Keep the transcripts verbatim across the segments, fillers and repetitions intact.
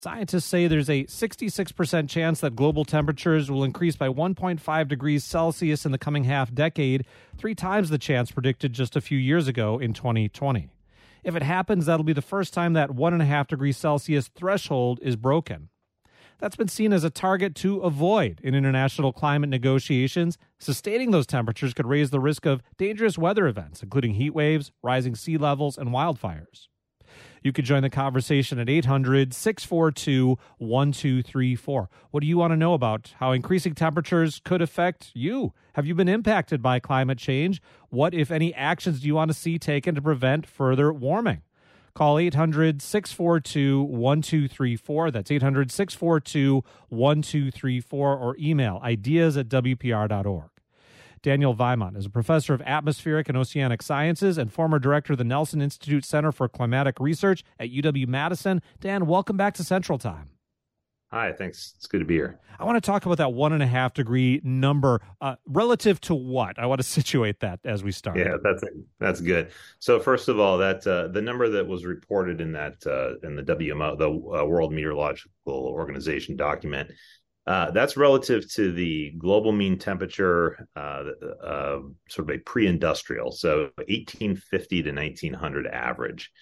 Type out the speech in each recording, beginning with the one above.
Scientists say there's a sixty-six percent chance that global temperatures will increase by one point five degrees Celsius in the coming half decade, three times the chance predicted just a few years ago in twenty twenty. If it happens, that'll be the first time that one point five degrees Celsius threshold is broken. That's been seen as a target to avoid in international climate negotiations. Sustaining those temperatures could raise the risk of dangerous weather events, including heat waves, rising sea levels, and wildfires. You could join the conversation at eight hundred, six four two, one two three four. What do you want to know about how increasing temperatures could affect you? Have you been impacted by climate change? What, if any, actions do you want to see taken to prevent further warming? Call eight hundred, six four two, one two three four. That's eight hundred, six four two, one two three four, or email ideas at w p r dot org. Daniel Weimont is a professor of atmospheric and oceanic sciences and former director of the Nelson Institute Center for Climatic Research at U W-Madison. Dan, welcome back to Central Time. Hi, thanks. It's good to be here. I want to talk about that one and a half degree number uh, relative to what? I want to situate that as we start. Yeah, that's that's good. So first of all, that uh, the number that was reported in that uh, in the W M O, the uh, World Meteorological Organization document, uh, that's relative to the global mean temperature, uh, uh, sort of a pre-industrial, so eighteen fifty to nineteen hundred average.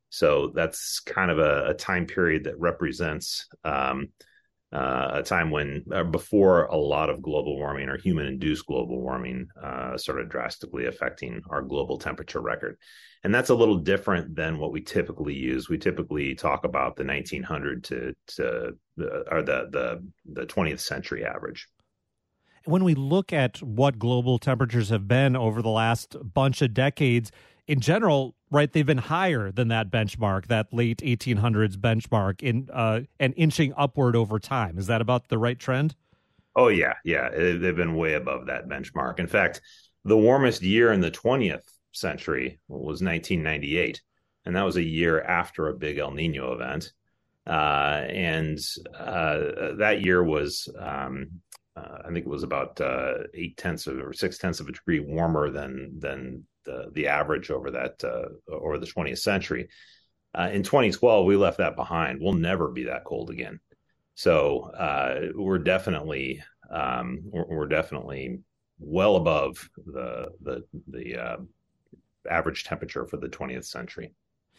So that's kind of a, a time period that represents um, uh, a time when uh, before a lot of global warming or human-induced global warming uh, started drastically affecting our global temperature record. And that's a little different than what we typically use. We typically talk about the nineteen hundred to, to the, or the, the, the twentieth century average. When we look at what global temperatures have been over the last bunch of decades, in general, right, they've been higher than that benchmark, that late eighteen hundreds benchmark, in uh, and inching upward over time. Is that about the right trend? Oh, yeah, yeah. They've been way above that benchmark. In fact, the warmest year in the twentieth century was nineteen ninety-eight, and that was a year after a big El Nino event. Uh, and uh, that year was, um, uh, I think it was about uh, eight tenths of, or six tenths of a degree warmer than than the the average over that uh, over the twentieth century. Uh, in twenty twelve, we left that behind. We'll never be that cold again. So uh, we're definitely um, we're, we're definitely well above the the the uh, average temperature for the twentieth century.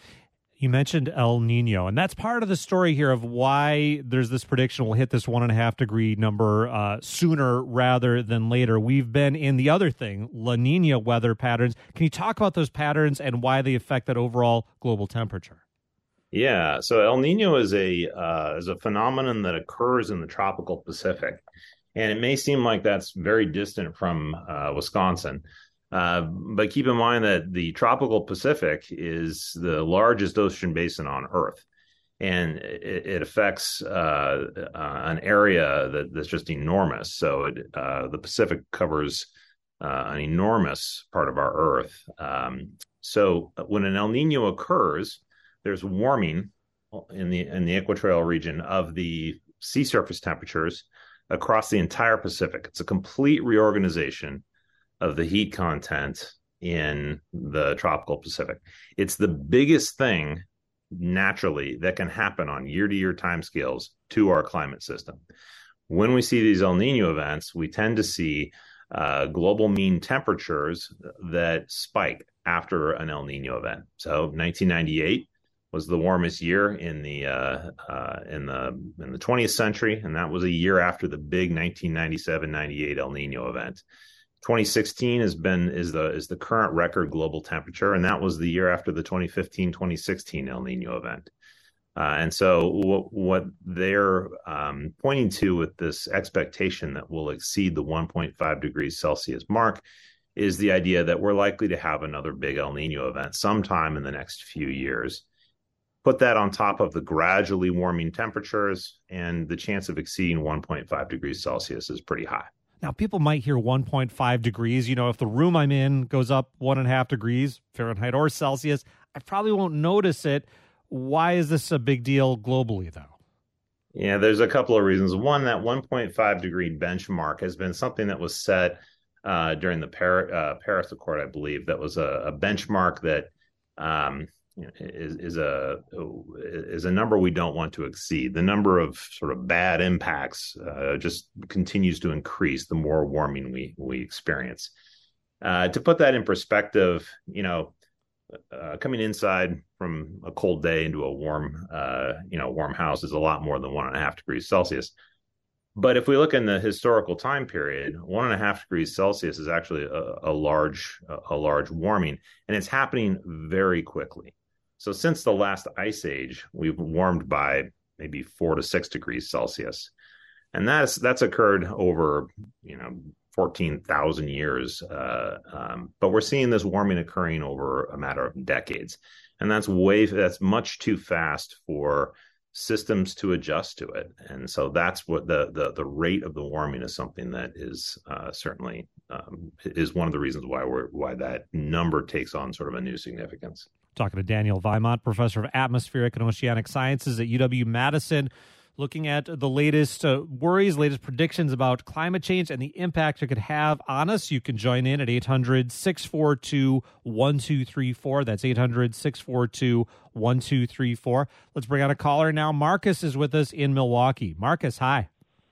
You mentioned El Nino, and that's part of the story here of why there's this prediction we'll hit this one and a half degree number uh, sooner rather than later. We've been in the other thing, La Nina weather patterns. Can you talk about those patterns and why they affect that overall global temperature? Yeah, so El Nino is a uh, is a phenomenon that occurs in the tropical Pacific, and it may seem like that's very distant from uh, Wisconsin. Uh, but keep in mind that the tropical Pacific is the largest ocean basin on Earth, and it, it affects uh, uh, an area that, that's just enormous. So it, uh, the Pacific covers uh, an enormous part of our Earth. Um, so when an El Nino occurs, there's warming in the in the equatorial region of the sea surface temperatures across the entire Pacific. It's a complete reorganization of the heat content in the tropical Pacific. It's the biggest thing naturally that can happen on year-to-year timescales to our climate system. When we see these El Nino events, we tend to see uh, global mean temperatures that spike after an El Nino event. So nineteen ninety-eight was the warmest year in the uh, uh, in the in the twentieth century, and that was a year after the big nineteen ninety-seven ninety-eight El Nino event. twenty sixteen has been is the is the current record global temperature, and that was the year after the twenty fifteen twenty sixteen El Nino event. Uh, and so what, what they're um, pointing to with this expectation that we'll exceed the one point five degrees Celsius mark is the idea that we're likely to have another big El Nino event sometime in the next few years. Put that on top of the gradually warming temperatures, and the chance of exceeding one point five degrees Celsius is pretty high. Now, people might hear one point five degrees. You know, if the room I'm in goes up one and a half degrees Fahrenheit or Celsius, I probably won't notice it. Why is this a big deal globally, though? Yeah, there's a couple of reasons. One, that one point five degree benchmark has been something that was set uh, during the Par- uh, Paris Accord, I believe. That was a, a benchmark that um, you know, is is a is a number we don't want to exceed. The number of sort of bad impacts uh, just continues to increase the more warming we we experience. Uh, to put that in perspective, you know, uh, coming inside from a cold day into a warm, uh, you know, warm house is a lot more than one and a half degrees Celsius. But if we look in the historical time period, one and a half degrees Celsius is actually a, a large, a large warming, and it's happening very quickly. So since the last ice age, we've warmed by maybe four to six degrees Celsius, and that's that's occurred over, you know, fourteen thousand years. Uh, um, but we're seeing this warming occurring over a matter of decades, and that's way that's much too fast for systems to adjust to it. And so that's what the the the rate of the warming is something that is uh, certainly um, is one of the reasons why we're why that number takes on sort of a new significance. Talking to Daniel Weimont, professor of atmospheric and oceanic sciences at U W Madison, looking at the latest uh, worries, latest predictions about climate change and the impact it could have on us. You can join in at eight hundred, six four two, one two three four. That's eight hundred, six four two, one two three four. Let's bring on a caller now. Marcus is with us in Milwaukee. Marcus, hi.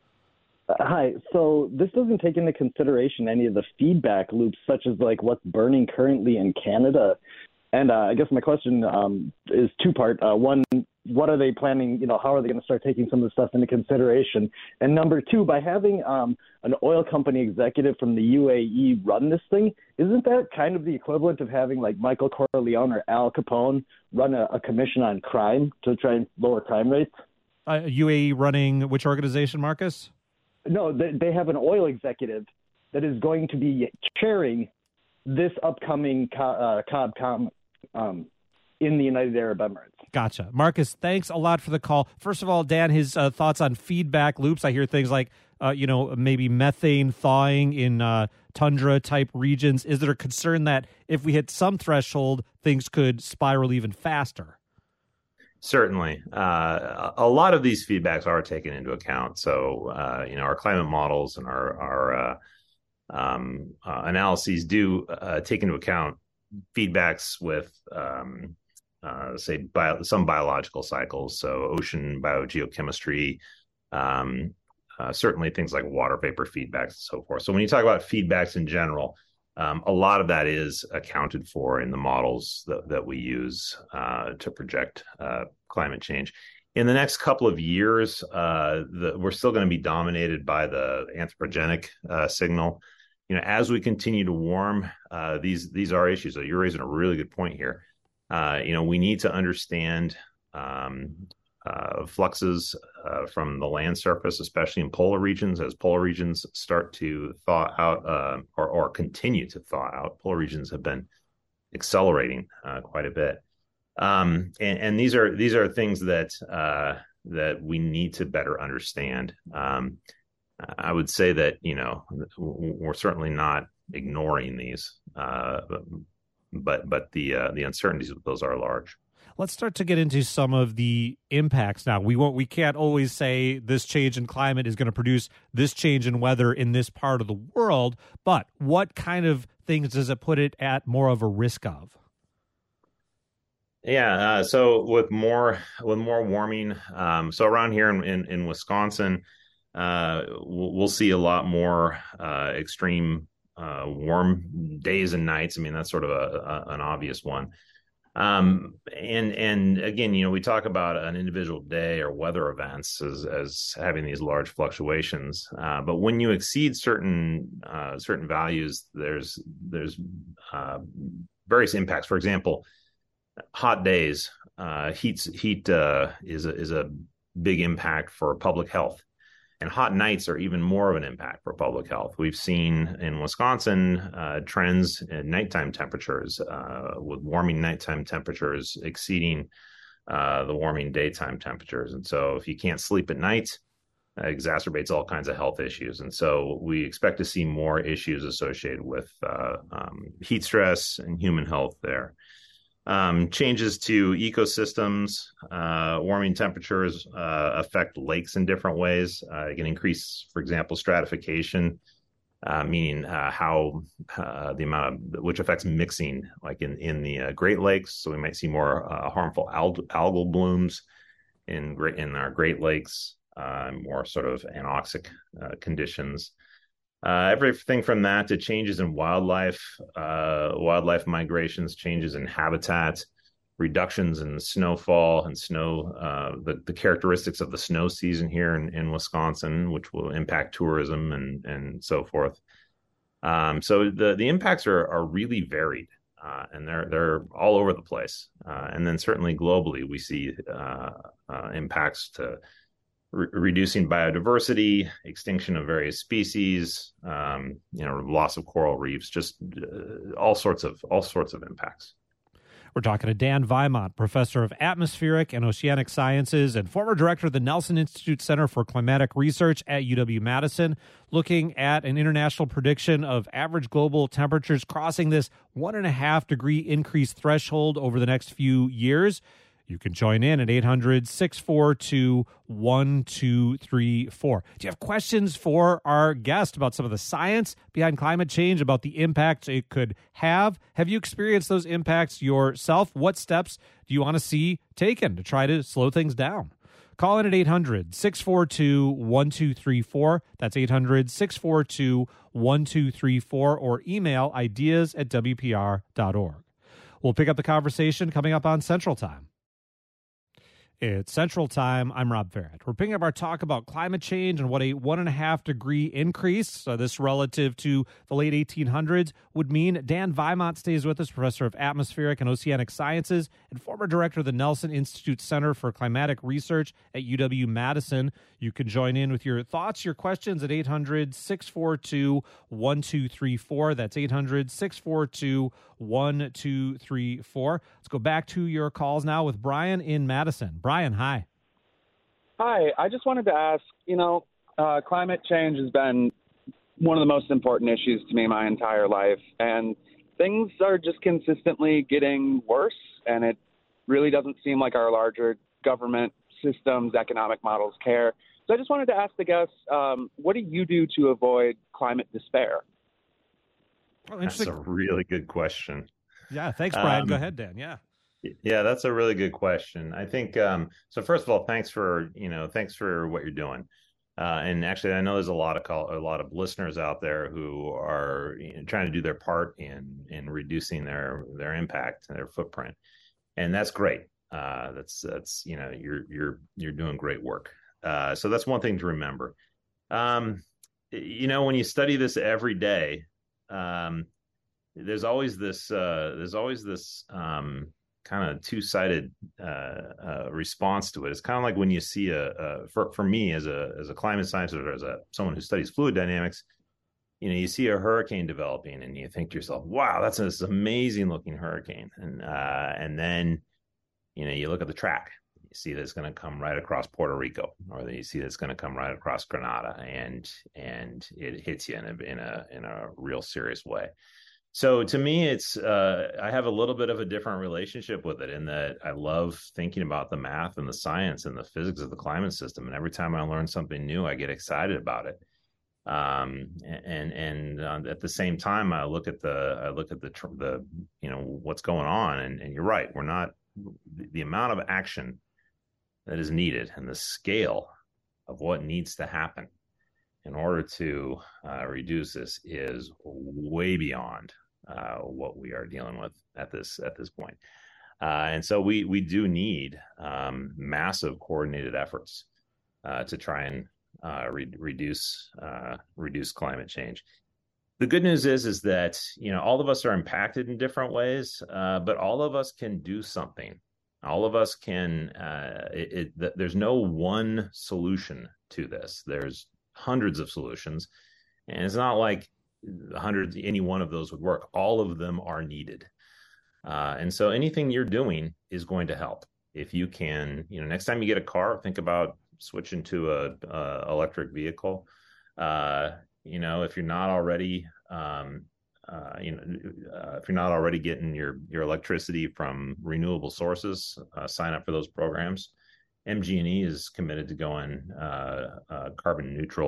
Uh, hi. So this doesn't take into consideration any of the feedback loops, such as like what's burning currently in Canada. And uh, I guess my question um, is two-part. Uh, one, what are they planning, you know, how are they going to start taking some of the stuff into consideration? And number two, by having um, an oil company executive from the U A E run this thing, isn't that kind of the equivalent of having like Michael Corleone or Al Capone run a, a commission on crime to try and lower crime rates? Uh, U A E running which organization, Marcus? No, they, they have an oil executive that is going to be chairing this upcoming co- uh, COP um, in the United Arab Emirates. Gotcha. Marcus, thanks a lot for the call. First of all, Dan, his uh, thoughts on feedback loops. I hear things like, uh, you know, maybe methane thawing in uh, tundra-type regions. Is there a concern that if we hit some threshold, things could spiral even faster? Certainly. Uh, a lot of these feedbacks are taken into account. So, uh, you know, our climate models and our, our uh, um, uh, analyses do uh, take into account feedbacks with, um, uh, say, bio- some biological cycles. So ocean biogeochemistry, um, uh, certainly things like water vapor feedbacks and so forth. So when you talk about feedbacks in general, um, a lot of that is accounted for in the models that, that we use uh, to project uh, climate change. In the next couple of years, uh, the, we're still going to be dominated by the anthropogenic uh, signal. You know, as we continue to warm, uh, these these are issues. So you're raising a really good point here. Uh, you know, we need to understand um, uh, fluxes uh, from the land surface, especially in polar regions. As polar regions start to thaw out uh, or, or continue to thaw out, polar regions have been accelerating uh, quite a bit. Um, and, and these are these are things that uh, that we need to better understand. Um, I would say that, you know, we're certainly not ignoring these, uh, but but the uh, the uncertainties of those are large. Let's start to get into some of the impacts now. We won't, we can't always say this change in climate is going to produce this change in weather in this part of the world, but what kind of things does it put it at more of a risk of? Yeah, uh, so with more with more warming, um, so around here in, in, in Wisconsin, uh, we'll, we'll see a lot more uh, extreme uh, warm days and nights. I mean, that's sort of a, a, an obvious one. Um, and and again, you know, we talk about an individual day or weather events as as having these large fluctuations. Uh, but when you exceed certain uh, certain values, there's there's uh, various impacts. For example, hot days, uh, heat heat uh, is a, is a big impact for public health. And hot nights are even more of an impact for public health. We've seen in Wisconsin uh, trends in nighttime temperatures, uh, with warming nighttime temperatures exceeding uh, the warming daytime temperatures. And so if you can't sleep at night, it exacerbates all kinds of health issues. And so we expect to see more issues associated with uh, um, heat stress and human health there. Um, changes to ecosystems, uh, warming temperatures uh, affect lakes in different ways. Uh, it can increase, for example, stratification uh, meaning uh, how uh, the amount of which affects mixing, like in in the uh, Great Lakes. So we might see more uh, harmful al- algal blooms in great in our Great Lakes, uh, more sort of anoxic uh, conditions. Uh, everything from that to changes in wildlife, uh, wildlife migrations, changes in habitat, reductions in snowfall and snow, uh, the, the characteristics of the snow season here in, in Wisconsin, which will impact tourism and, and so forth. Um, so the, the impacts are, are really varied, uh, and they're, they're all over the place. Uh, and then certainly globally, we see uh, uh, impacts to Re- reducing biodiversity, extinction of various species, um, you know, loss of coral reefs, just uh, all sorts of all sorts of impacts. We're talking to Dan Weimont, professor of atmospheric and oceanic sciences and former director of the Nelson Institute Center for Climatic Research at U W-Madison, looking at an international prediction of average global temperatures crossing this one and a half degree increase threshold over the next few years. You can join in at eight hundred, six four two, one two three four. Do you have questions for our guest about some of the science behind climate change, about the impact it could have? Have you experienced those impacts yourself? What steps do you want to see taken to try to slow things down? Call in at eight hundred, six four two, one two three four. That's eight hundred, six four two, one two three four, or email ideas at w p r dot org. We'll pick up the conversation coming up on Central Time. It's Central Time. I'm Rob Farrett. We're picking up our talk about climate change and what a one and a half degree increase, so this relative to the late eighteen hundreds, would mean. Dan Weimont stays with us, professor of atmospheric and oceanic sciences and former director of the Nelson Institute Center for Climatic Research at U W-Madison. You can join in with your thoughts, your questions at eight hundred, six four two, one two three four. That's eight hundred, six four two, one two three four. Let's go back to your calls now with Brian in Madison. Brian, hi. Hi. I just wanted to ask, you know, uh, climate change has been one of the most important issues to me my entire life, and things are just consistently getting worse, and it really doesn't seem like our larger government systems, economic models care. So I just wanted to ask the guests, um, what do you do to avoid climate despair? Oh, That's a really good question. Yeah, thanks, Brian. Um, Go ahead, Dan. Yeah. Yeah, that's a really good question. I think um, so. First of all, thanks for you know, thanks for what you're doing. Uh, and actually, I know there's a lot of call, a lot of listeners out there who are you know, trying to do their part in in reducing their their impact and their footprint, and that's great. Uh, that's that's you know, you're you're you're doing great work. Uh, so that's one thing to remember. Um, you know, when you study this every day, um, there's always this uh, there's always this um, kind of two-sided uh, uh, response to it. It's kind of like when you see a, a for for me as a as a climate scientist or as a someone who studies fluid dynamics, you know, you see a hurricane developing and you think to yourself, "Wow, that's this amazing-looking hurricane," and uh, and then you know you look at the track. You see that it's going to come right across Puerto Rico, or you see that it's going to come right across Grenada, and and it hits you in a in a in a real serious way. So to me, it's uh, I have a little bit of a different relationship with it in that I love thinking about the math and the science and the physics of the climate system, and every time I learn something new, I get excited about it. Um, and and uh, at the same time, I look at the I look at the the you know what's going on, and, and you're right, we're not the amount of action that is needed and the scale of what needs to happen in order to uh, reduce this is way beyond uh, what we are dealing with at this at this point. Uh, and so we we do need um, massive coordinated efforts uh, to try and uh, re- reduce uh, reduce climate change. The good news is is that you know all of us are impacted in different ways, uh, but all of us can do something. All of us can. Uh, it, it, there's no one solution to this. There's hundreds of solutions, and it's not like hundreds. Any one of those would work. All of them are needed, uh, and so anything you're doing is going to help. If you can, you know, next time you get a car, think about switching to a, a electric vehicle. Uh, you know, if you're not already. Um, Uh, you know, uh, if you're not already getting your your electricity from renewable sources, uh, sign up for those programs. M G and E is committed to going uh, uh, carbon neutral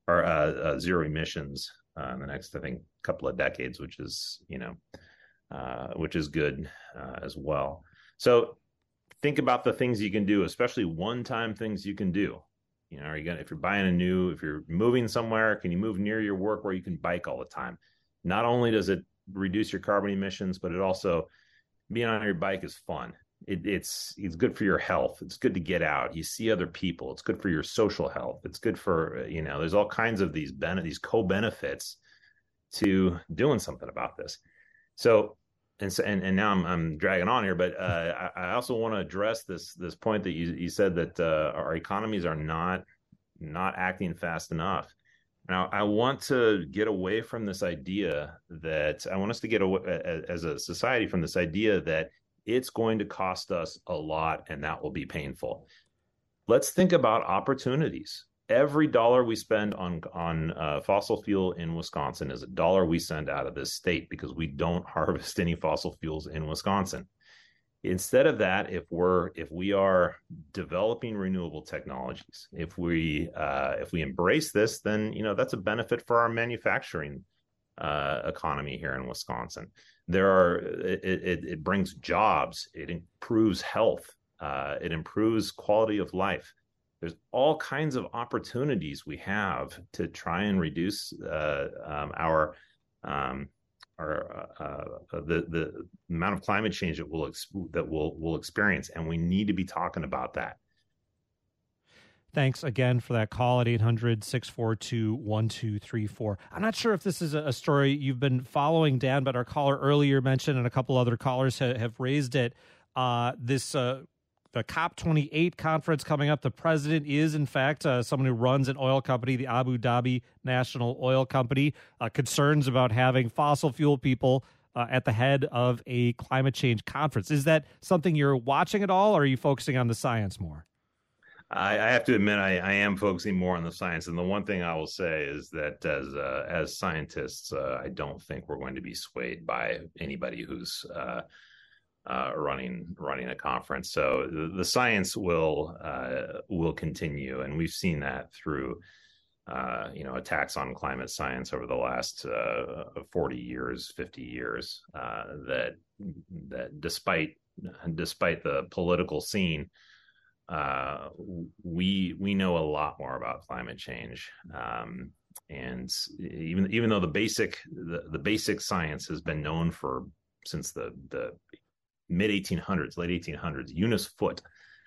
or uh, uh, zero emissions uh, in the next, I think, couple of decades, which is, you know, uh, which is good uh, as well. So think about the things you can do, especially one-time things you can do. You know, are you gonna, if you're buying a new, if you're moving somewhere, can you move near your work where you can bike all the time? Not only does it reduce your carbon emissions, but it also, being on your bike is fun. It, it's it's good for your health. It's good to get out. You see other people. It's good for your social health. It's good for, you know, there's all kinds of these ben- these co-benefits to doing something about this. So, and so, and, and now I'm I'm dragging on here, but uh, I, I also want to address this this point that you you said that uh, our economies are not not acting fast enough. Now, I want to get away from this idea that I want us to get away as a society from this idea that it's going to cost us a lot and that will be painful. Let's think about opportunities. Every dollar we spend on on uh, fossil fuel in Wisconsin is a dollar we send out of this state because we don't harvest any fossil fuels in Wisconsin. Instead of that, if we're if we are developing renewable technologies, if we uh, if we embrace this, then you know that's a benefit for our manufacturing uh, economy here in Wisconsin. There are it, it, it brings jobs, it improves health, uh, it improves quality of life. There's all kinds of opportunities we have to try and reduce uh, um, our um, our uh, the the amount of climate change that we'll ex- that we'll we'll experience, and we need to be talking about that. Thanks again for that call at eight hundred, six four two, one two three four. I'm not sure if this is a story you've been following, Dan, but our caller earlier mentioned, and a couple other callers ha- have raised it. Uh, this uh, the COP twenty-eight conference coming up. The president is, in fact, uh, someone who runs an oil company, the Abu Dhabi National Oil Company. Uh, concerns about having fossil fuel people uh, at the head of a climate change conference. Is that something you're watching at all, or are you focusing on the science more? I, I have to admit, I, I am focusing more on the science. And the one thing I will say is that as uh, as scientists, uh, I don't think we're going to be swayed by anybody who's uh, uh, running running a conference. So the, the science will uh, will continue, and we've seen that through uh, you know attacks on climate science over the last uh, forty years, fifty years. Uh, that that despite despite the political scene. Uh, we we know a lot more about climate change, um, and even even though the basic the, the basic science has been known for since the the mid eighteen hundreds, late eighteen hundreds, Eunice Foote,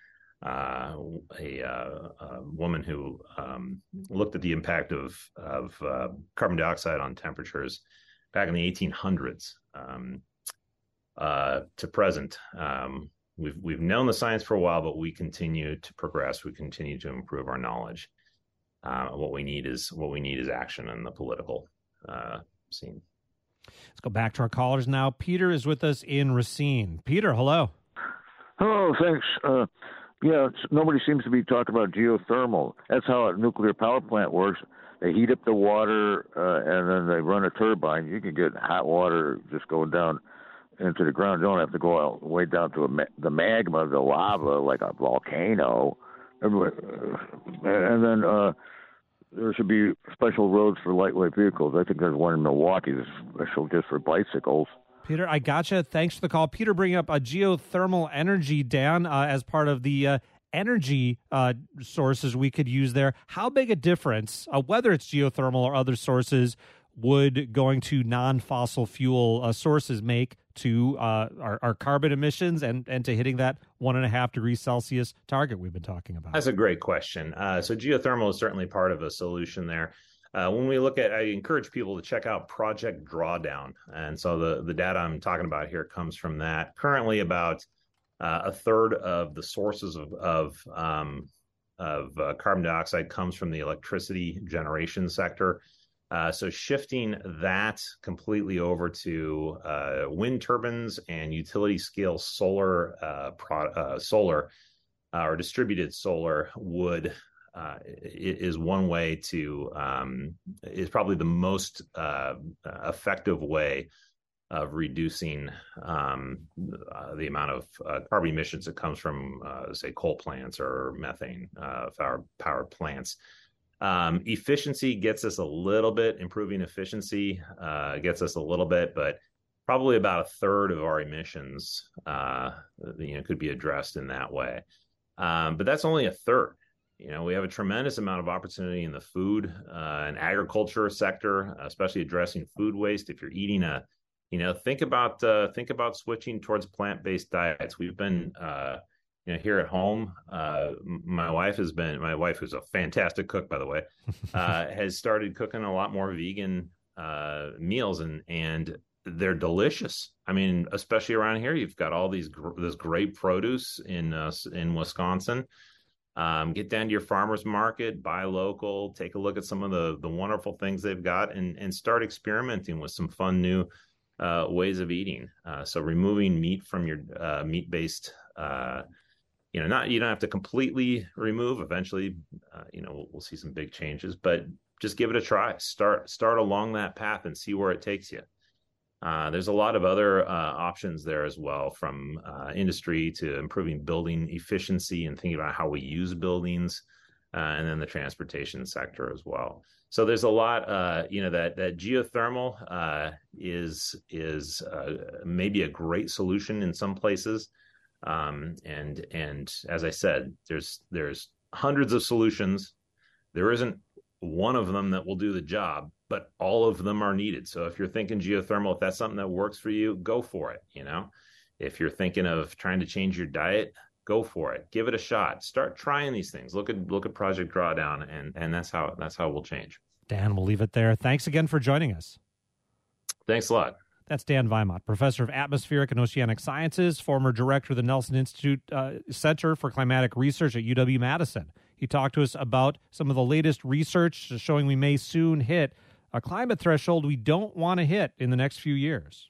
uh, a, uh, a woman who um, looked at the impact of of uh, carbon dioxide on temperatures back in the eighteen hundreds um, uh, to present. Um, We've we've known the science for a while, but we continue to progress. We continue to improve our knowledge. Uh, what we need is what we need is action in the political uh, scene. Let's go back to our callers now. Peter is with us in Racine. Peter, hello. Hello, thanks. Uh, yeah, nobody seems to be talking about geothermal. That's how a nuclear power plant works. They heat up the water, uh, and then they run a turbine. You can get hot water just going down into the ground. You don't have to go all the way down to a ma- the magma, the lava, like a volcano. And then uh, there should be special roads for lightweight vehicles. I think there's one in Milwaukee that's special just for bicycles. Peter, I gotcha. Thanks for the call. Peter bringing up a geothermal energy, Dan, uh, as part of the uh, energy uh, sources we could use there. How big a difference, uh, whether it's geothermal or other sources, would going to non-fossil fuel uh, sources make to uh, our, our carbon emissions and, and to hitting that one and a half degrees Celsius target we've been talking about? That's a great question. Uh, so geothermal is certainly part of a solution there. Uh, when we look at, I encourage people to check out Project Drawdown. And so the, the data I'm talking about here comes from that. Currently about uh, a third of the sources of, of, um, of uh, carbon dioxide comes from the electricity generation sector. Uh, so shifting that completely over to uh, wind turbines and utility scale solar, uh, pro- uh, solar uh, or distributed solar would uh, is one way to um, is probably the most uh, effective way of reducing um, uh, the amount of uh, carbon emissions that comes from, uh, say, coal plants or methane uh, power power plants. Um, efficiency gets us a little bit, improving efficiency uh, gets us a little bit, but probably about a third of our emissions, uh, you know, could be addressed in that way. Um, but that's only a third. You know, we have a tremendous amount of opportunity in the food uh, and agriculture sector, especially addressing food waste. If you're eating a, you know, think about uh, think about switching towards plant-based diets. We've been, uh, you know, here at home. Uh, my wife has been, my wife, who's a fantastic cook, by the way, uh, has started cooking a lot more vegan uh, meals, and and they're delicious. I mean, especially around here, you've got all these gr- this great produce in uh, in Wisconsin. Um, get down to your farmer's market, buy local, take a look at some of the the wonderful things they've got, and and start experimenting with some fun new uh, ways of eating. Uh, so removing meat from your uh, meat-based, uh, you know, not you don't have to completely remove. Eventually, uh, you know, we'll, we'll see some big changes, but just give it a try. Start start along that path and see where it takes you. Uh, there's a lot of other uh, options there as well, from uh, industry to improving building efficiency and thinking about how we use buildings, uh, and then the transportation sector as well. So there's a lot, uh, you know, that that geothermal uh, is is uh, maybe a great solution in some places, um, and and as I said, there's there's hundreds of solutions. There isn't one of them that will do the job, but all of them are needed. So if you're thinking geothermal, if that's something that works for you, go for it. You know, if you're thinking of trying to change your diet, go for it. Give it a shot. Start trying these things. Look at look at Project Drawdown, and and that's how that's how we'll change. Dan, we'll leave it there. Thanks again for joining us. Thanks a lot. That's Dan Weimott, professor of atmospheric and oceanic sciences, former director of the Nelson Institute uh, Center for Climatic Research at U W Madison. He talked to us about some of the latest research showing we may soon hit a climate threshold we don't want to hit in the next few years.